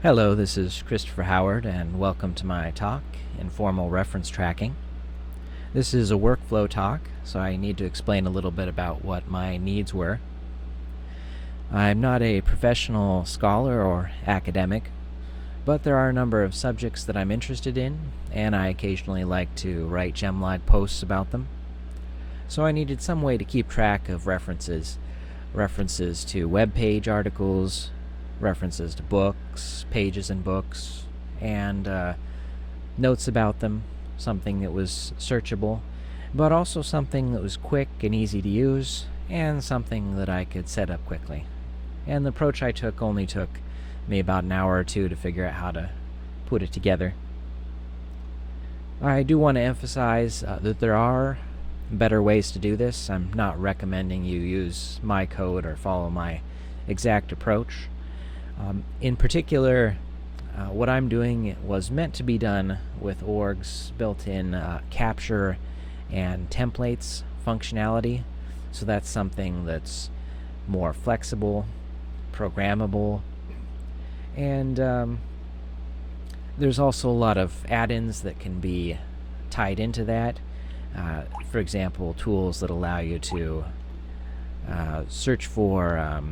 Hello, this is Christopher Howard, and welcome to my talk, Informal Reference Tracking. This is a workflow talk, so I need to explain a little bit about what my needs were. I'm not a professional scholar or academic, but there are a number of subjects that I'm interested in, and I occasionally like to write Gemlog posts about them. So I needed some way to keep track of references to web page articles, references to books, pages in books, and notes about them, something that was searchable, but also something that was quick and easy to use, and something that I could set up quickly. And the approach I took only took me about an hour or two to figure out how to put it together. I do want to emphasize that there are better ways to do this. I'm not recommending you use my code or follow my exact approach. In particular, what I'm doing was meant to be done with org's built-in capture and templates functionality, so that's something that's more flexible, programmable, and there's also a lot of add-ins that can be tied into that. For example, tools that allow you to search for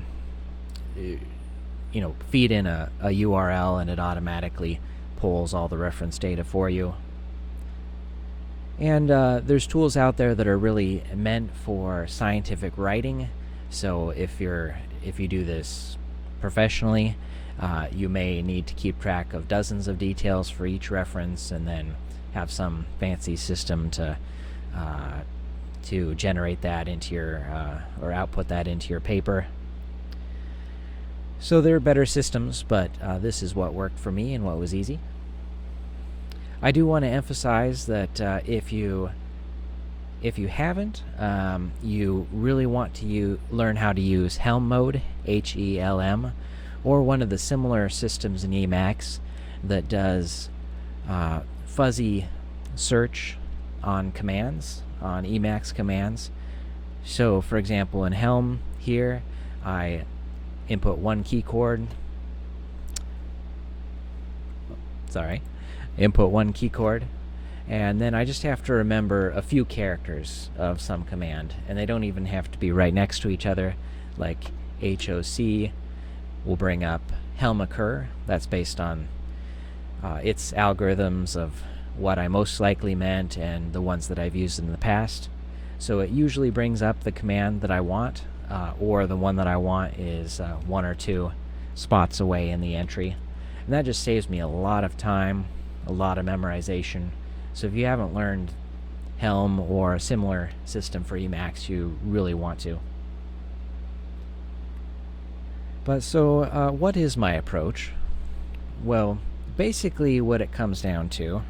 feed in a URL and it automatically pulls all the reference data for you. And there's tools out there that are really meant for scientific writing. So if you do this professionally, you may need to keep track of dozens of details for each reference, and then have some fancy system to generate that into your or output that into your paper. So there are better systems, but this is what worked for me and what was easy. I do want to emphasize that if you haven't, you really want to learn how to use Helm mode, HELM, or one of the similar systems in Emacs that does fuzzy search on commands, on Emacs commands. So, for example, in Helm here, I input one key chord, and then I just have to remember a few characters of some command, and they don't even have to be right next to each other. Like HOC will bring up Helm occur. That's based on its algorithms of what I most likely meant and the ones that I've used in the past. So it usually brings up the command that I want, or the one that I want is one or two spots away in the entry. And that just saves me a lot of time, a lot of memorization. So if you haven't learned Helm or a similar system for Emacs, you really want to. But so what is my approach? Well, basically what it comes down to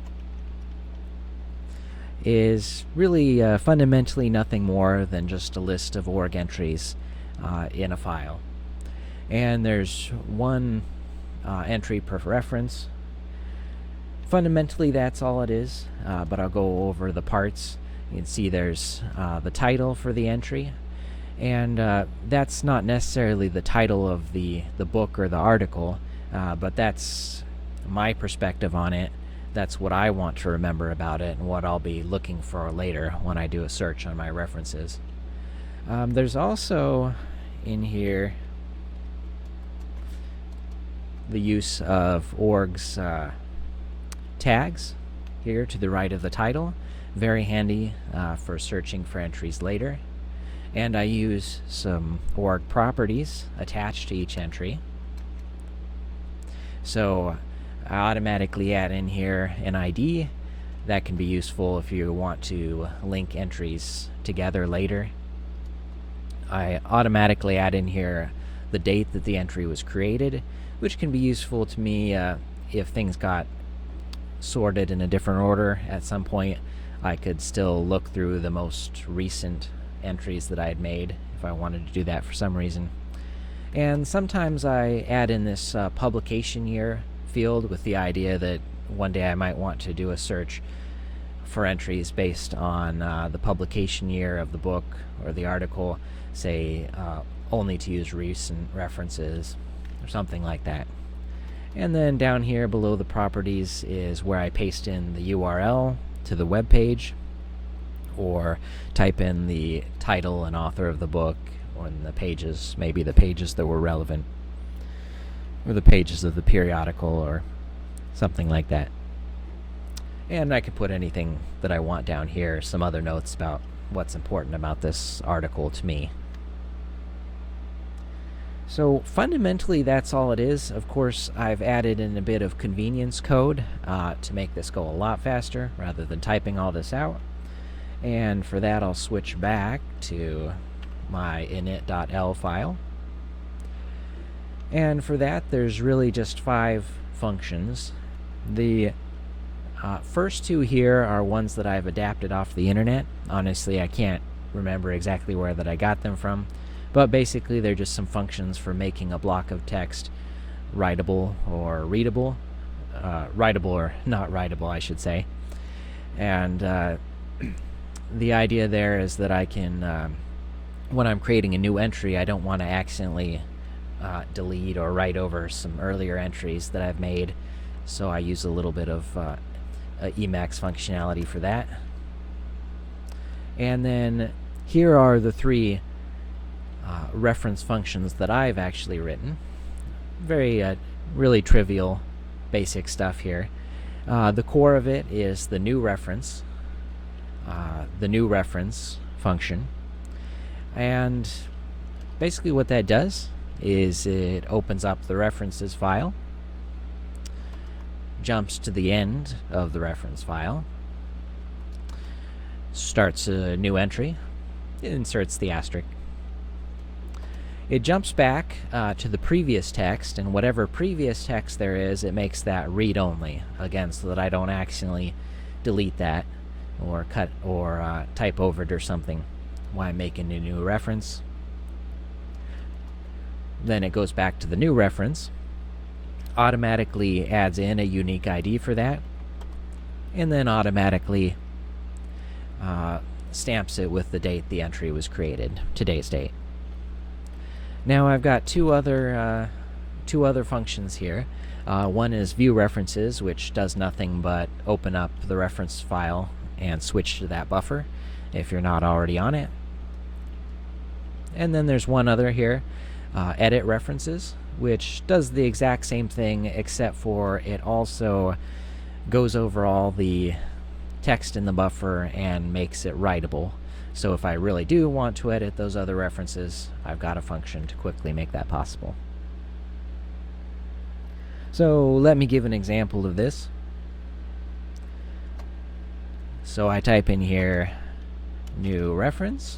is really fundamentally nothing more than just a list of org entries in a file. And there's one entry per reference. Fundamentally, that's all it is, but I'll go over the parts. You can see there's the title for the entry, and that's not necessarily the title of the book or the article, but that's my perspective on it. That's what I want to remember about it and what I'll be looking for later when I do a search on my references. There's also in here the use of org's tags here to the right of the title. Very handy for searching for entries later. And I use some org properties attached to each entry. So I automatically add in here an ID. That can be useful if you want to link entries together later. I automatically add in here the date that the entry was created, which can be useful to me if things got sorted in a different order at some point. I could still look through the most recent entries that I had made if I wanted to do that for some reason. And sometimes I add in this publication year field with the idea that one day I might want to do a search for entries based on the publication year of the book or the article, say only to use recent references or something like that. And then down here below the properties is where I paste in the URL to the web page, or type in the title and author of the book, or in the pages, maybe the pages that were relevant, or the pages of the periodical, or something like that. And I can put anything that I want down here, some other notes about what's important about this article to me. So fundamentally, that's all it is. Of course, I've added in a bit of convenience code to make this go a lot faster rather than typing all this out. And for that, I'll switch back to my init.l file. And for that, there's really just 5 functions. The first 2 here are ones that I've adapted off the internet. Honestly, I can't remember exactly where that I got them from. But basically, they're just some functions for making a block of text writable or readable. Writable or not writable, I should say. And the idea there is that I can, when I'm creating a new entry, I don't want to accidentally delete or write over some earlier entries that I've made. So I use a little bit of Emacs functionality for that. And then here are the 3 reference functions that I've actually written. Very really trivial, basic stuff here. The core of it is the new reference function, and basically what that does is it opens up the references file, jumps to the end of the reference file, starts a new entry, inserts the asterisk. It jumps back to the previous text, and whatever previous text there is, it makes that read-only, again, so that I don't accidentally delete that or cut or type over it or something while I'm making a new reference. Then it goes back to the new reference, automatically adds in a unique ID for that, and then automatically stamps it with the date the entry was created, today's date. Now I've got two other functions here. One is view references, which does nothing but open up the reference file and switch to that buffer if you're not already on it. And then there's one other here, edit references, which does the exact same thing, except for it also goes over all the text in the buffer and makes it writable. So if I really do want to edit those other references, I've got a function to quickly make that possible. So let me give an example of this. So I type in here, new reference.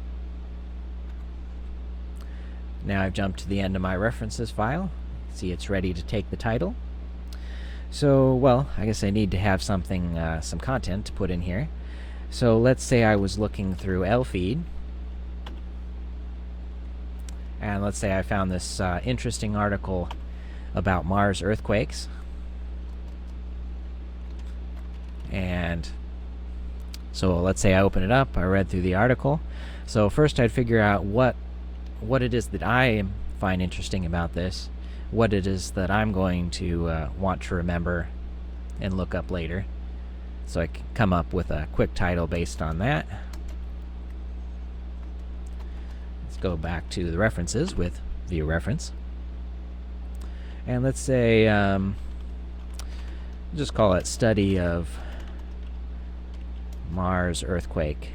Now I've jumped to the end of my references file. See, it's ready to take the title. So, well, I guess I need to have something, some content to put in here. So let's say I was looking through LFeed, and let's say I found this interesting article about Mars earthquakes. And so let's say I open it up, I read through the article. So first I'd figure out what it is that I find interesting about this, what it is that I'm going to want to remember and look up later. So I can come up with a quick title based on that. Let's go back to the references with view reference. And let's say, just call it study of Mars earthquake.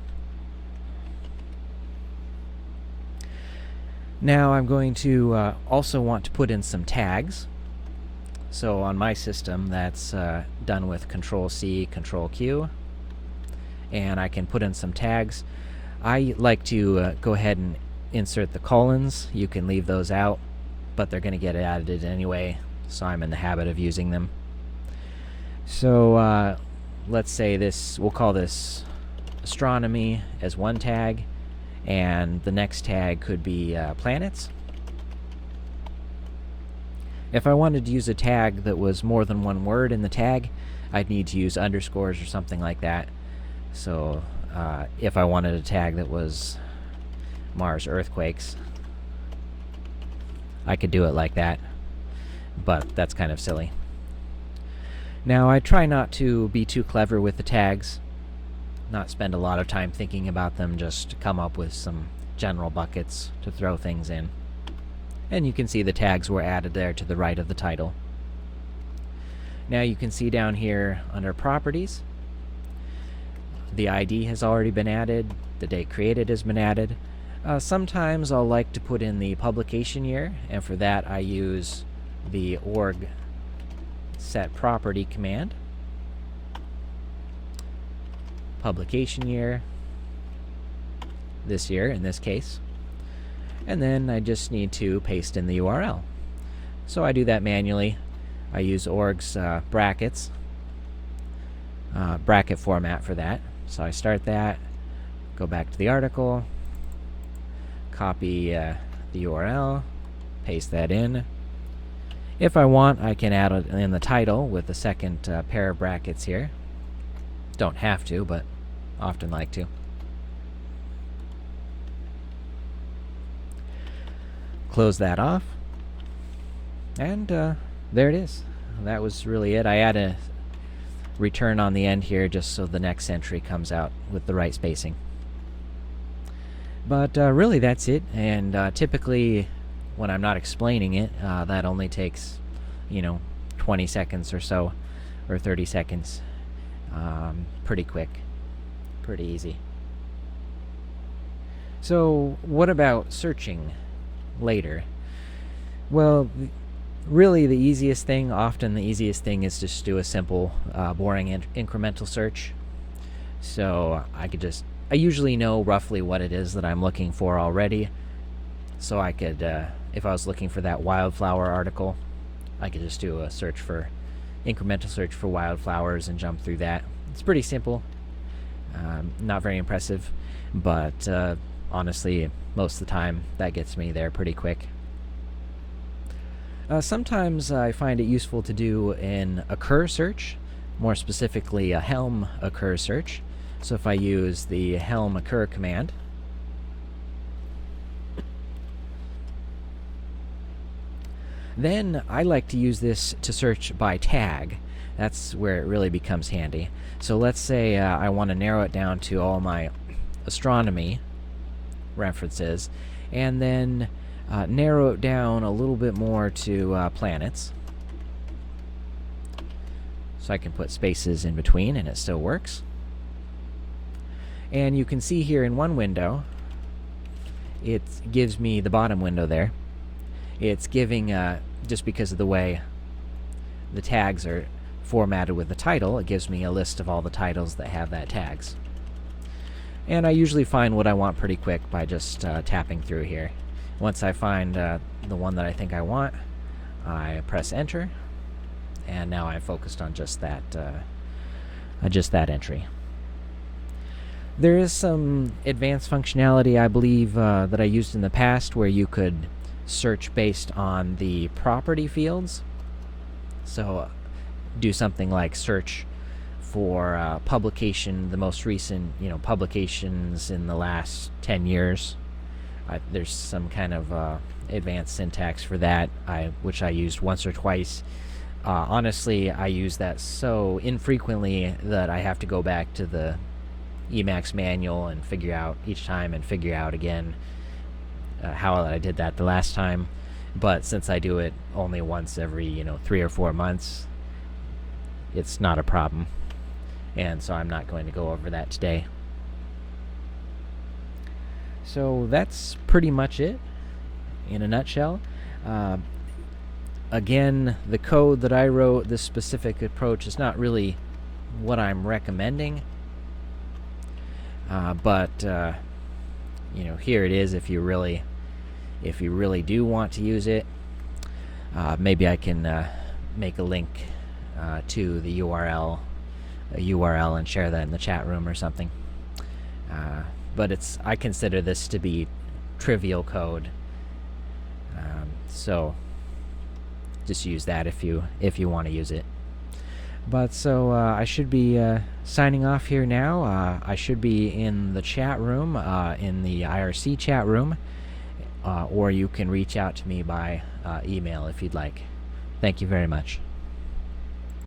Now I'm going to also want to put in some tags. So on my system, that's done with Control-C, Control-Q, and I can put in some tags. I like to go ahead and insert the colons. You can leave those out, but they're going to get added anyway, so I'm in the habit of using them. So let's say this, we'll call this astronomy as one tag, and the next tag could be planets. If I wanted to use a tag that was more than one word in the tag, I'd need to use underscores or something like that. So if I wanted a tag that was Mars earthquakes, I could do it like that. but that's kind of silly. Now, I try not to be too clever with the tags, not spend a lot of time thinking about them, just come up with some general buckets to throw things in. And you can see the tags were added there to the right of the title. Now you can see down here under Properties, the ID has already been added, the date created has been added. Sometimes I'll like to put in the publication year, and for that I use the org set property command. Publication year, this year in this case. And then I just need to paste in the URL. So I do that manually. I use org's brackets, bracket format for that. So I start that, go back to the article, copy the URL, paste that in. If I want, I can add it in the title with the second pair of brackets here. Don't have to, but often like to. Close that off, and there it is. That was really it. I add a return on the end here just so the next entry comes out with the right spacing. But really that's it, and typically when I'm not explaining it, that only takes 20 seconds or so, or 30 seconds. Pretty quick, pretty easy. So what about searching later? Well, really the easiest thing, often the easiest thing, is just do a simple boring incremental search. So I usually know roughly what it is that I'm looking for already, so I could if I was looking for that wildflower article, I could just do a incremental search for wildflowers and jump through that. It's pretty simple, not very impressive, but honestly most of the time that gets me there pretty quick. Sometimes I find it useful to do an occur search, more specifically a Helm occur search. So if I use the Helm occur command, then I like to use this to search by tag. That's where it really becomes handy. So let's say I want to narrow it down to all my astronomy references, and then narrow it down a little bit more to planets. So I can put spaces in between and it still works. And you can see here in one window, it gives me the bottom window there. It's giving, just because of the way the tags are formatted with the title, it gives me a list of all the titles that have that tags. And I usually find what I want pretty quick by just tapping through here. Once I find the one that I think I want, I press enter, and now I'm focused on just that entry. There is some advanced functionality, I believe, that I used in the past where you could search based on the property fields. So do something like search for publication, the most recent, publications in the last 10 years. There's some kind of advanced syntax for that, which I used once or twice. Honestly, I use that so infrequently that I have to go back to the Emacs manual and figure out each time and figure out again how I did that the last time. But since I do it only once every 3 or 4 months, it's not a problem, and so I'm not going to go over that today. So that's pretty much it in a nutshell. Again, the code that I wrote, this specific approach, is not really what I'm recommending, but here it is. If you really do want to use it, maybe I can make a link to the URL and share that in the chat room or something. But I consider this to be trivial code, so just use that if you want to use it. But so I should be signing off here now. I should be in the chat room, in the IRC chat room, or you can reach out to me by email if you'd like. Thank you very much.